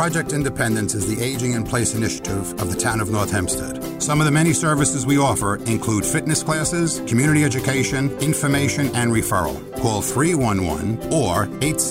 Project Independence is the Aging in Place initiative of the town of North Hempstead. Some of the many services we offer include fitness classes, community education, information, and referral. Call 311 or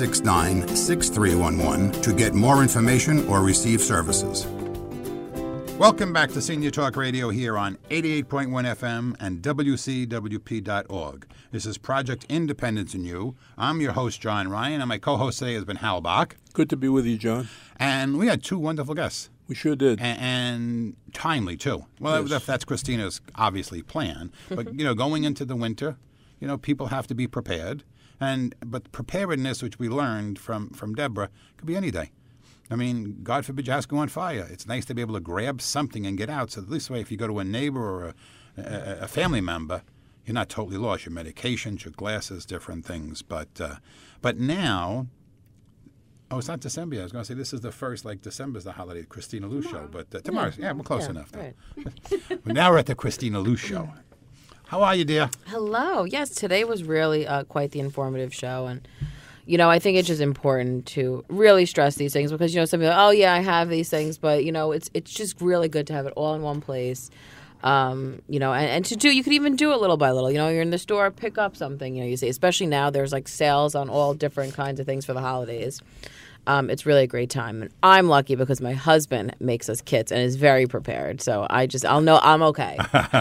869-6311 to get more information or receive services. Welcome back to Senior Talk Radio here on 88.1 FM and WCWP.org. This is Project Independence in You. I'm your host, John Ryan, and my co-host today has been Hal Bach. Good to be with you, John. And we had two wonderful guests. We sure did. And timely, too. Well, yes. That's Christina's, obviously, plan. But, going into the winter, people have to be prepared. But preparedness, which we learned from Deborah, could be any day. I mean, God forbid your house go on fire. It's nice to be able to grab something and get out. So this way, if you go to a neighbor or a family member, you're not totally lost. Your medications, your glasses, different things. But now, it's not December yet. I was going to say this is the first, December's the holiday, Christina Lou show. But tomorrow's, we're close enough. Right. But now we're at the Christina Lou show. How are you, dear? Hello. Yes, today was really quite the informative show. And I think it's just important to really stress these things because, some people are, I have these things, but, it's just really good to have it all in one place. And to do, you could even do it little by little. You're in the store, pick up something, you see, especially now there's sales on all different kinds of things for the holidays. It's really a great time. And I'm lucky because my husband makes us kits and is very prepared. So I'll know I'm okay.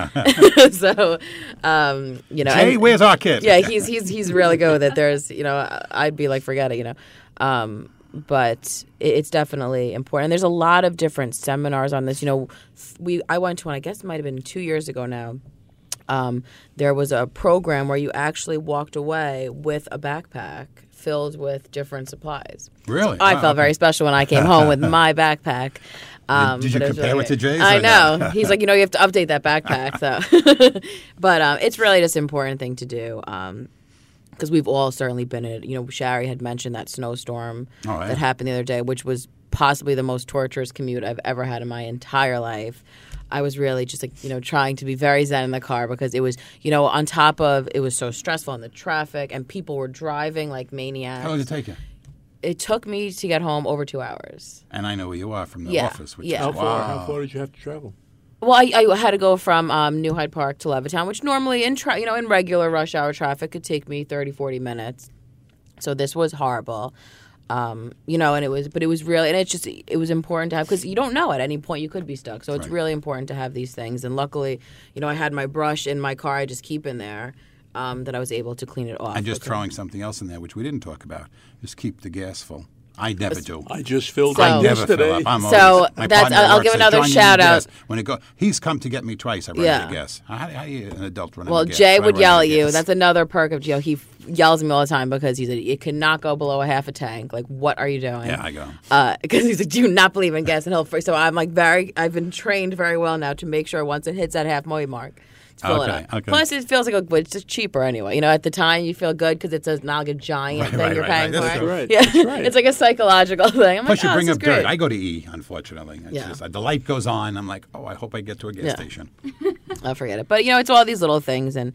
So, Jay, where's our kit? Yeah, he's really good with it. There's, I'd be like, forget it, But it's definitely important. And there's a lot of different seminars on this. I went to one, I guess it might have been 2 years ago now. There was a program where you actually walked away with a backpack filled with different supplies. Really? So I felt very special when I came home with my backpack. Did you compare it to Jay's? I know. He's like, you have to update that backpack. So, but it's really just an important thing to do. Because we've all certainly been in it. Shari had mentioned that snowstorm that happened the other day, which was possibly the most torturous commute I've ever had in my entire life. I was really just trying to be very zen in the car because it was, on top of it was so stressful in the traffic and people were driving like maniacs. How long did it take you? It took me to get home over 2 hours. And I know where you are from the office. Which How is, far did you have to travel? Well, I had to go from New Hyde Park to Levittown, which normally in regular rush hour traffic could take me 30, 40 minutes. So this was horrible. And it was really, and it was important to have, because you don't know at any point you could be stuck. So it's really important to have these things. And luckily, I had my brush in my car. I just keep in there, that I was able to clean it off. And just throwing something else in there, which we didn't talk about, is keep the gas full. I never do. I just filled So- up I never yesterday. fill up. I'm So always, my that's- partner I'll works, give says, another "John, you shout need out." gas." He's come to get me twice. I run out of gas. How you an adult running Well, out of gas? Jay I would run yell out at of you. gas. That's another perk of Joe. He yells at me all the time because he said it cannot go below a half a tank. Like, what are you doing? Yeah, I go. Because he's like, do you not believe in gas? And so I'm like I've been trained very well now to make sure once it hits that halfway mark, to fill it up. Okay. Plus, it feels like but it's just cheaper anyway. At the time you feel good because it's not like a giant thing you're paying for. That's right. Yeah, That's right. It's like a psychological thing. I'm Plus, you like, bring this up is great. dirt. I go to E, unfortunately. It's just, the light goes on. I'm like, I hope I get to a gas station. I'll forget it. But it's all these little things, and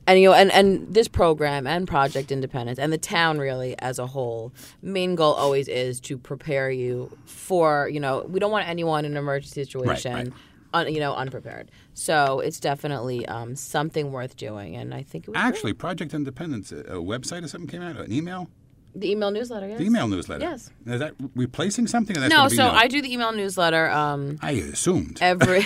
this program and Project Independence and the town really as a whole, main goal always is to prepare you for we don't want anyone in an emergency situation. Unprepared. So it's definitely something worth doing, and I think it was Actually, Project Independence, a website or something came out, an email? the email newsletter. Yes. The email newsletter? Yes. Is that replacing something? Or that's No, gonna be so new? I do the email newsletter. I assumed.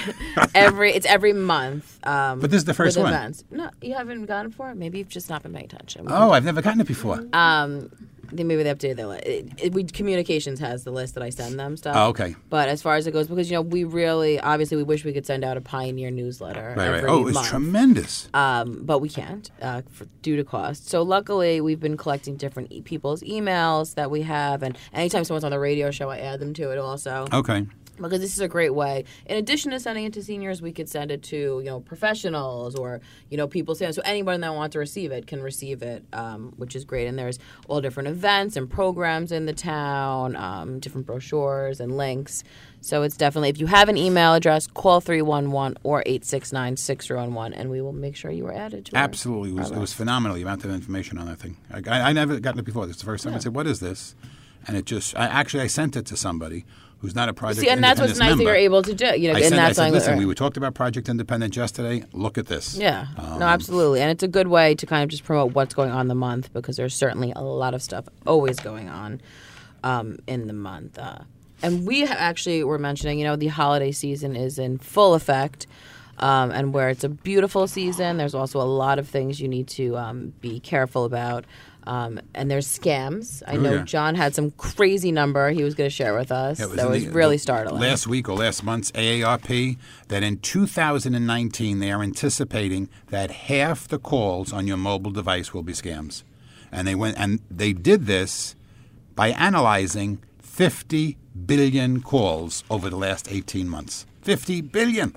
It's every month. But this is the first with one. events. No, you haven't gotten it before. Maybe you've just not been paying attention. Oh, I've never gotten it before. Maybe they updated their list. Communications has the list that I send them stuff. Oh, okay. But as far as it goes, because we really obviously we wish we could send out a Pioneer newsletter. Right. every Oh, it's month. tremendous. But we can't due to cost. So luckily, we've been collecting different people's emails that we have, and anytime someone's on the radio show, I add them to it also. Okay. Because this is a great way. In addition to sending it to seniors, we could send it to professionals or people. So anyone that wants to receive it can receive it, which is great. And there's all different events and programs in the town, different brochures and links. So it's definitely, if you have an email address, call 311 or 869-6011, and we will make sure you are added to Absolutely. It was phenomenal, the amount of information on that thing. I never gotten it before. This is the first time I said, what is this? and it just I sent it to somebody who's not a Project See, and that's what's Independence nice that member. you're able to do. You know, I and said, that's something listen, that- we talked about Project Independence yesterday. Look at this. Yeah, no, absolutely. And it's a good way to kind of just promote what's going on in the month because there's certainly a lot of stuff always going on in the month. And we actually were mentioning, you know, the holiday season is in full effect. And where it's a beautiful season, there's also a lot of things you need to be careful about. And there's scams. I know yeah. John had some crazy number he was going to share with us. Yeah, that in was the- really the startling. Last week or last month's AARP, that in 2019 they are anticipating that half the calls on your mobile device will be scams, and they did this by analyzing 50 billion calls over the last 18 months. 50 billion.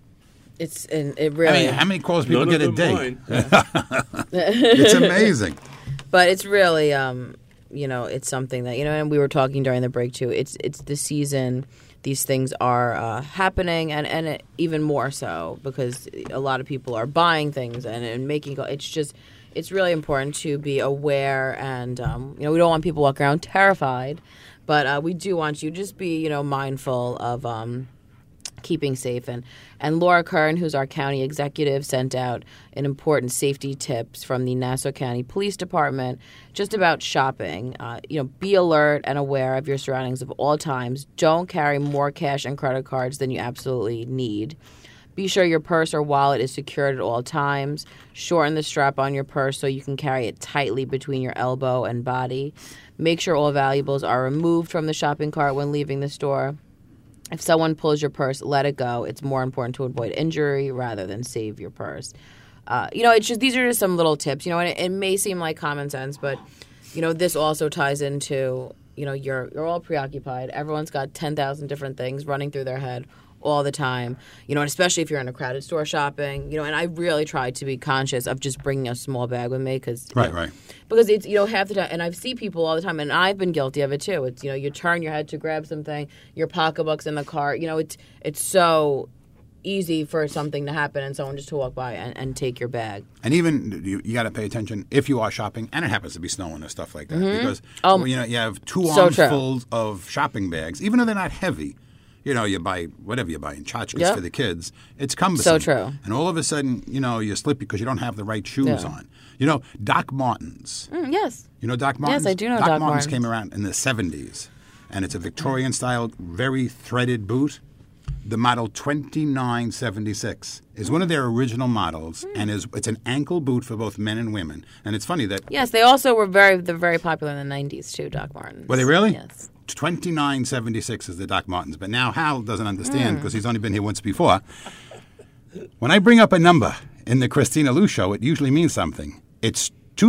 It really. I mean, how many calls people None get a of day? them mine. It's amazing. But it's really, you know, it's something that, you know, and we were talking during the break too. It's the season. These things are happening, and it, even more so because a lot of people are buying things and making. It's really important to be aware, and you know, we don't want people walking around terrified, but we do want you to just be, you know, mindful of. Keeping safe, and Laura Kern, who's our county executive, sent out an important safety tips from the Nassau County Police Department just about shopping. You know, be alert and aware of your surroundings of all times. Don't carry more cash and credit cards than you absolutely need. Be sure your purse or wallet is secured at all times. Shorten the strap on your purse so you can carry it tightly between your elbow and body. Make sure all valuables are removed from the shopping cart when leaving the store. If someone pulls your purse, let it go. It's more important to avoid injury rather than save your purse. You know, it's just these are just some little tips. You know, and it may seem like common sense, but you know, this also ties into, you know, you're all preoccupied. Everyone's got 10,000 different things running through their head all the time. You know, and especially if you're in a crowded store shopping. You know, and I really try to be conscious of just bringing a small bag with me because Right. Because it's, you know, half the time, and I see people all the time, and I've been guilty of it too. It's, you know, you turn your head to grab something, your pocketbook's in the cart. You know, it's so easy for something to happen and someone just to walk by and take your bag. And even you got to pay attention if you are shopping, and it happens to be snowing or stuff like that, because you know, you have two So arms true. full of shopping bags, even though they're not heavy. You know, you buy whatever you buy in tchotchkes Yep. for the kids. It's cumbersome. So true. And all of a sudden, you know, you slip because you don't have the right shoes Yeah. on. You know, Doc Martens. Yes. You know Doc Martens? I do know Doc Doc Martens Martens. came around in the 70s, and it's a Victorian-style, very threaded boot. The model 2976 is one of their original models, and it's an ankle boot for both men and women. And it's funny that Yes, they also were they're very popular in the 90s too, Doc Martens. were they really? Yes. 2976 is the Doc Martens, but now Hal doesn't understand because he's only been here once before. When I bring up a number in the Christina Lou show, it usually means something. It's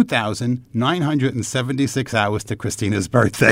2,976 hours to Christina's birthday.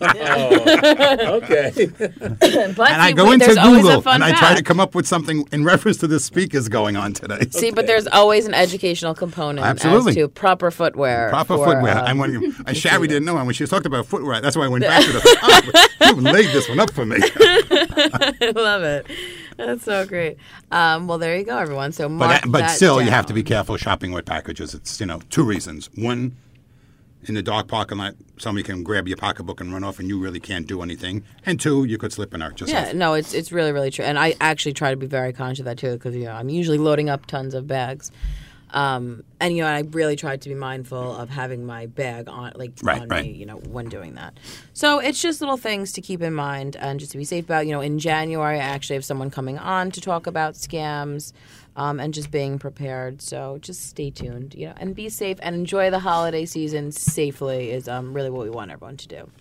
Okay. But And I see, go wait, into there's always a Google fun and I try to fact. come up with something in reference to the speakers going on today. See, but there's always an educational component Absolutely. as to proper footwear. Proper for, footwear. And when Sherry didn't know, and when she was talking about footwear, that's why I went back to the. You laid this one up for me. I love it. That's so great. Well, there you go, everyone. So mark But that still, you down. have to be careful shopping with packages. It's, you know, two reasons. One, in the dark parking lot, somebody can grab your pocketbook and run off, and you really can't do anything. And two, you could slip and hurt yourself. Yeah, no, it's really, really true. And I actually try to be very conscious of that, too, because, you know, I'm usually loading up tons of bags. And, you know, I really tried to be mindful of having my bag on, Right. me, you know, when doing that. So it's just little things to keep in mind and just to be safe about. You know, in January, I actually have someone coming on to talk about scams and just being prepared. So just stay tuned, you know, and be safe and enjoy the holiday season safely is really what we want everyone to do.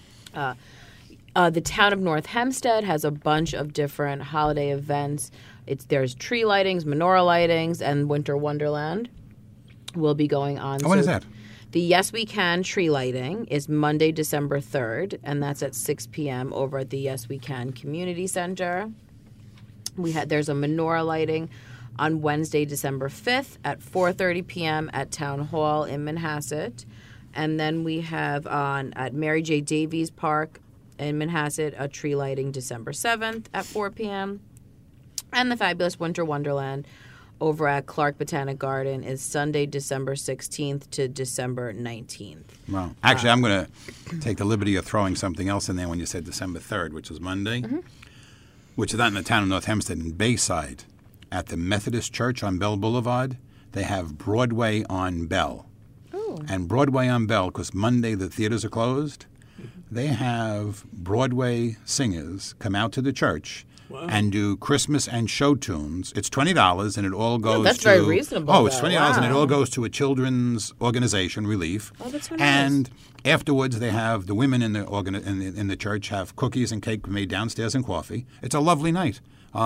The town of North Hempstead has a bunch of different holiday events. There's tree lightings, menorah lightings, and Winter Wonderland will be going on. When is that? The Yes We Can tree lighting is Monday, December 3rd, and that's at 6 p.m. over at the Yes We Can Community Center. There's a menorah lighting on Wednesday, December 5th at 4:30 p.m. at Town Hall in Manhasset. And then we have at Mary J. Davies Park in Manhasset a tree lighting December 7th at 4 p.m. And the fabulous Winter Wonderland over at Clark Botanic Garden is Sunday, December 16th to December 19th. Well, actually, I'm going to take the liberty of throwing something else in there when you said December 3rd, which is Monday, which is not in the town of North Hempstead, in Bayside, at the Methodist Church on Bell Boulevard. They have Broadway on Bell. Ooh. And Broadway on Bell, because Monday the theaters are closed, they have Broadway singers come out to the church and do Christmas and show tunes. It's $20, and it all goes that's to... very reasonable, Oh, it's though. $20, and it Wow. all goes to a children's organization, Relief. Oh, that's so nice. And afterwards, they have the women in the church have cookies and cake made downstairs and coffee. It's a lovely night.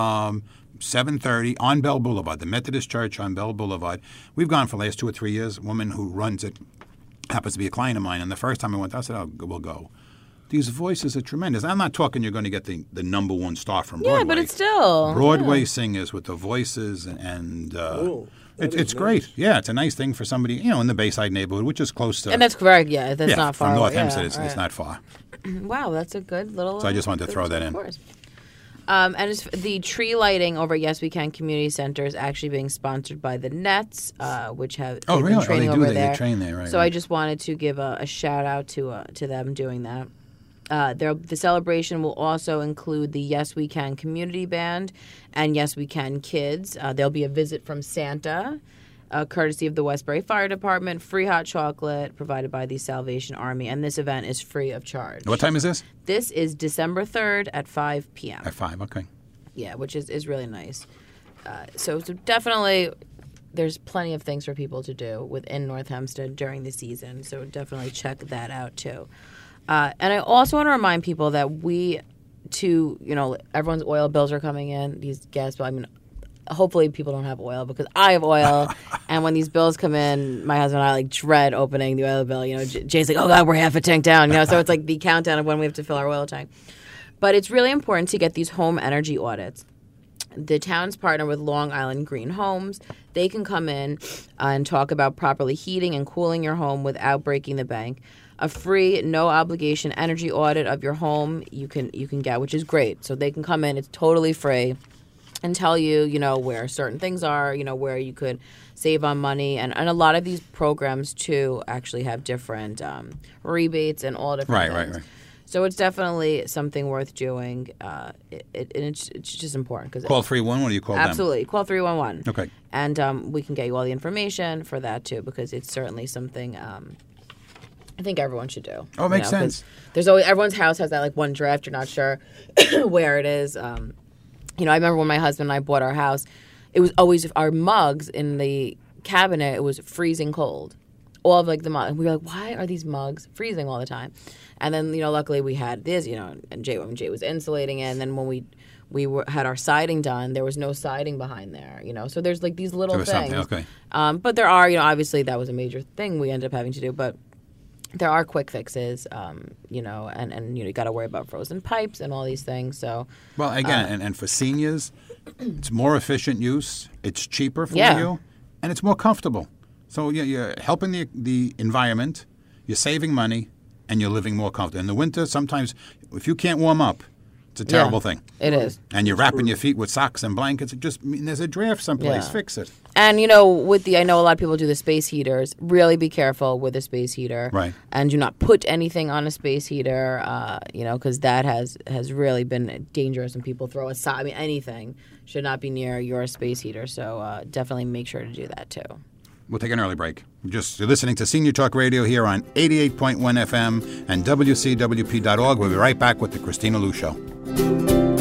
7:30 on Bell Boulevard, the Methodist Church on Bell Boulevard. We've gone for the last 2 or 3 years. A woman who runs it happens to be a client of mine, and the first time I went, I said, "Oh, we'll go." These voices are tremendous. I'm not talking you're going to get the number one star from Broadway. Yeah, but it's still Broadway singers with the voices, and that it's is great. nice. Yeah, it's a nice thing for somebody, in the Bayside neighborhood, which is close to... And that's correct. Yeah, that's yeah, not far from North away. Hempstead, Yeah, it's right. not far. Wow, that's a good little... So I just wanted to throw that in. Of course. And it's the tree lighting over Yes We Can Community Center is actually being sponsored by the Nets, which have Oh, they've really? been training Oh, they do over that. there. They train there, right, So right. I just wanted to give a shout out to them doing that. The celebration will also include the Yes We Can Community Band and Yes We Can Kids. There'll be a visit from Santa, courtesy of the Westbury Fire Department, free hot chocolate provided by the Salvation Army, and this event is free of charge. What time is this? This is December 3rd at 5 p.m. At 5, okay. Yeah, which is really nice. So definitely, there's plenty of things for people to do within North Hempstead during the season. So definitely check that out too. And I also want to remind people that everyone's oil bills are coming in. These gas bills. I mean, hopefully people don't have oil because I have oil. And when these bills come in, my husband and I dread opening the oil bill. Jay's like, "Oh God, we're half a tank down." So it's like the countdown of when we have to fill our oil tank. But it's really important to get these home energy audits. The towns partner with Long Island Green Homes. They can come in and talk about properly heating and cooling your home without breaking the bank. A free, no obligation energy audit of your home you can get, which is great. So they can come in, it's totally free, and tell you, where certain things are, where you could save on money. And a lot of these programs, too, actually have different rebates and all different things. Right. So it's definitely something worth doing. It's just important. Call 311 or you call them? Absolutely. Call 311. Okay. And we can get you all the information for that, too, because it's certainly something I think everyone should do. Oh, makes sense. There's always everyone's house has that one draft. You're not sure where it is. I remember when my husband and I bought our house, it was always our mugs in the cabinet. It was freezing cold. All of the mugs. We were like, why are these mugs freezing all the time? And then luckily we had this. And Jay was insulating it. And then when we had our siding done, there was no siding behind there. So there's these little There was things. something, But there are. Obviously that was a major thing we ended up having to do, but. There are quick fixes, and you got to worry about frozen pipes and all these things. So, well, again, and for seniors, it's more efficient use, it's cheaper for Yeah. you, and it's more comfortable. So you're helping the environment, you're saving money, and you're living more comfortable. In the winter, sometimes if you can't warm up, it's a terrible thing. it is. And you're wrapping your feet with socks and blankets. There's a draft someplace. Yeah. Fix it. And I know a lot of people do the space heaters. Really be careful with a space heater, Right. And do not put anything on a space heater, because that has really been dangerous. And people throw aside. I mean, anything should not be near your space heater. So definitely make sure to do that too. We'll take an early break. You're listening to Senior Talk Radio here on 88.1 FM and WCWP.org. We'll be right back with the Christina Lou Show.